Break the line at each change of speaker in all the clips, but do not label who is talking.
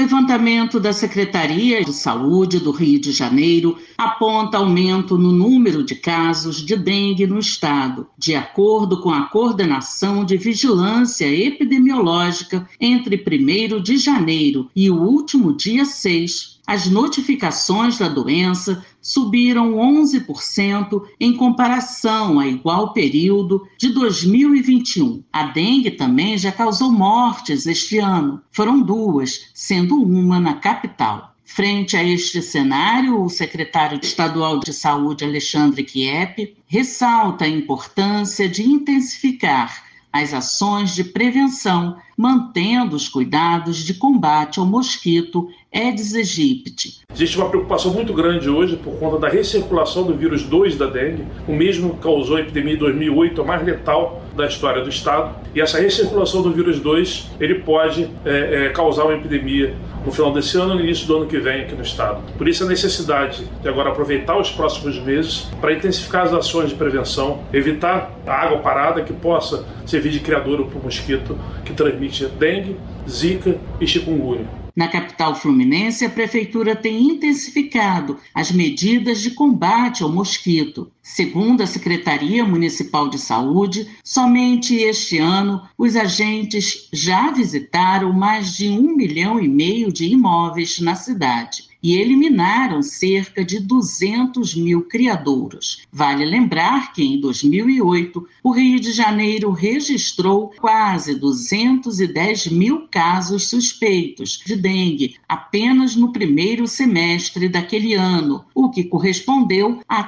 levantamento da Secretaria de Saúde do Rio de Janeiro aponta aumento no número de casos de dengue no estado. De acordo com a Coordenação de Vigilância Epidemiológica, entre 1º de janeiro e o último dia 6, as notificações da doença subiram 11% em comparação a igual período de 2021. A dengue também já causou mortes este ano. Foram 2, sendo uma na capital. Frente a este cenário, o secretário estadual de Saúde, Alexandre Chiep, ressalta a importância de intensificar as ações de prevenção, mantendo os cuidados de combate ao mosquito Aedes aegypti.
Existe uma preocupação muito grande hoje por conta da recirculação do vírus 2 da dengue, o mesmo que causou a epidemia em 2008, a mais letal da história do estado. E essa recirculação do vírus 2, ele pode causar uma epidemia no final desse ano e no início do ano que vem aqui no estado. Por isso a necessidade de agora aproveitar os próximos meses para intensificar as ações de prevenção, evitar a água parada que possa servir de criadouro para o mosquito que transmite dengue, zika e chikungunya.
Na capital fluminense, a prefeitura tem intensificado as medidas de combate ao mosquito. Segundo a Secretaria Municipal de Saúde, somente este ano os agentes já visitaram mais de 1,5 milhão de imóveis na cidade e eliminaram cerca de 200 mil criadouros. Vale lembrar que em 2008, o Rio de Janeiro registrou quase 210 mil casos suspeitos de dengue apenas no primeiro semestre daquele ano, o que correspondeu a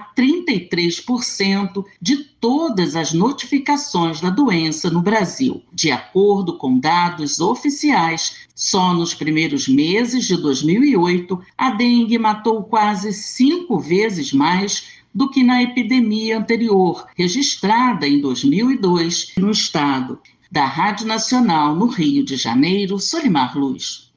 33% de todas as notificações da doença no Brasil. De acordo com dados oficiais, só nos primeiros meses de 2008, a dengue matou quase 5 vezes mais do que na epidemia anterior, registrada em 2002 no estado. Da Rádio Nacional no Rio de Janeiro, Solimar Luz.